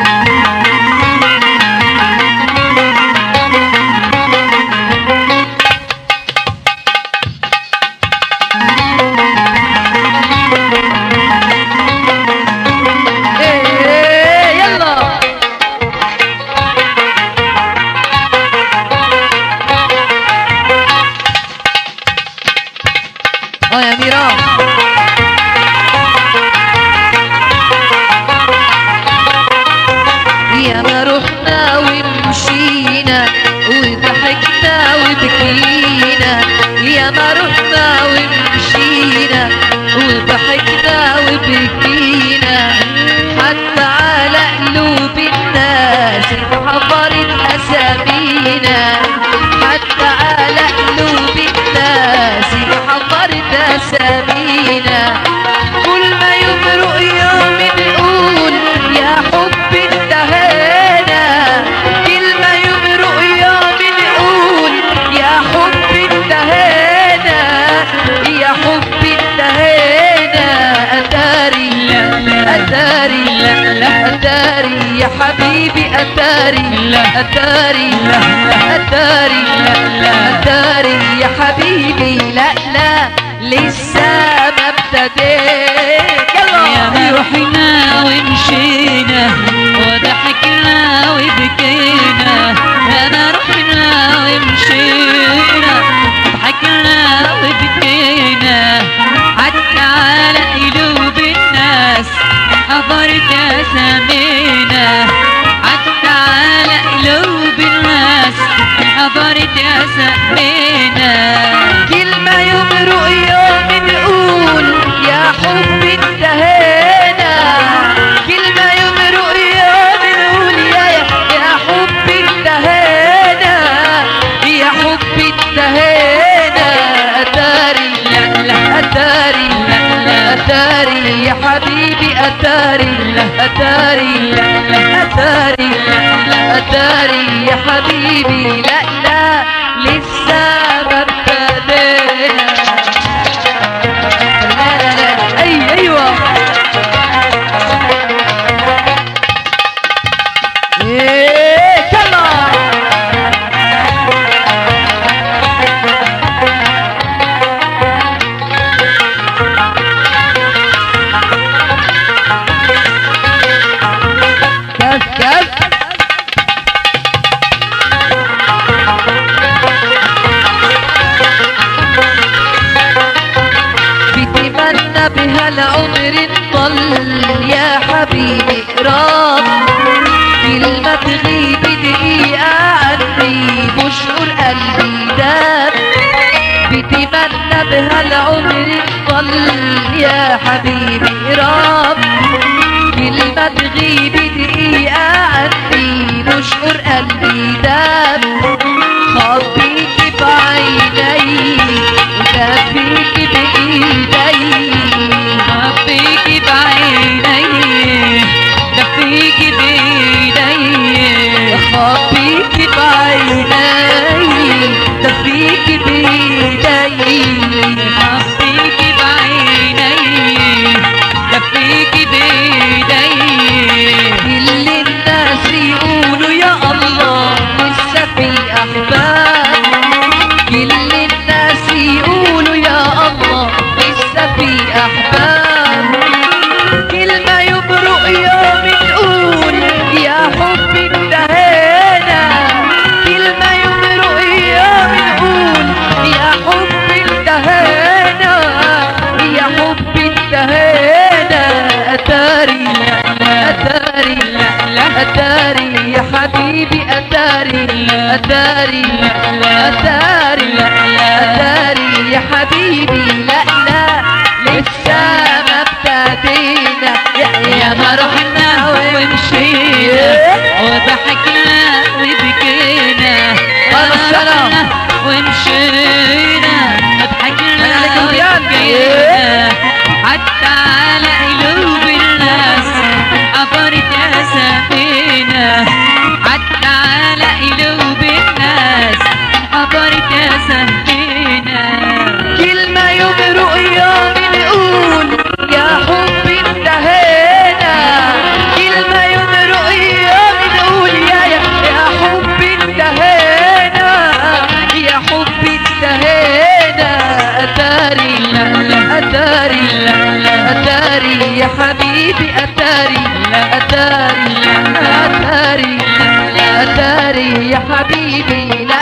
يا ميرام يا ما رحنا ومشينا وضحكنا وبكينا، يا ما رحنا ومشينا وضحكنا وبكينا، حتى على قلوب الناس انحفرت اسامينا، حتى على قلوب الناس انحفرت اسامينا. كل ما يمرق يوم نقول يا حب انتهينا، كل ما يمرق يوم نقول يا حب انتهينا، يا حب انتهينا. أتاري أتاري أتاري يا حبيبي أتاري أتاري أتاري أتاري يا حبيبي، لا لا لسه ما ابتديت. يا ما رحنا ومشينا وضحكنا وبكينا، يا ما رحنا ومشينا وضحكنا وبكينا، حتى على قلوب الناس حفرت اسامينا، حتى على قلوب الناس حفرت اسامينا. كلمة يمرق يوم نقول يا حب انتهينا، كلمة يمرق يوم نقول يا حب انتهينا، يا حب انتهينا. أتاري أتاري أتاري يا حبيبي أتاري أتاري أتاري أتاري يا حبيبي، لا لا لسه ما ابتدينا. لا لا لا أيوه إيه يلا كف كف. بتمنى بها العمر نضل يا حبيبي قراب، كلمة تغيب دقيقة عني بشعر قلبي داب. بتمنى بها العمر نضل يا حبيبي قراب، كلمة تغيب دقيقة عني بشعر قلبي داب. خبيك بعيني ودفيك بإيدي، خبيك بعيني دفيك بإيدي، خبيك بعيني دفيك بإيدي، خبيك بعيني دفيك بإيدي. اللي الناس يقولوا يا الله لسه في أحباب، كل الناس يقولوا يا الله لسه في أحباب. كلمة يبرق يوم نقول يا حب انتهينا، كلمة يبرق يوم نقول يا حب انتهينا، يا حب انتهينا. أتاري أتاري أتاري يا حبيبي أتاري أتاري أتاري أتاري يا حبيبي، لا لا لسه ما ابتدينا. يا ما رحنا ومشينا وضحكنا وبكينا، يا ما رحنا ومشينا وضحكنا وبكينا، حتى على قلوب الناس عبرت اسامينا، حتى على قلوب الناس عبرت اسامينا. كلمة يمرق يوم نقول يا حب انتهينا، كلمة يمرق أتاري أتاري يا حبيبي أتاري أتاري أتاري أتاري يا حبيبي لا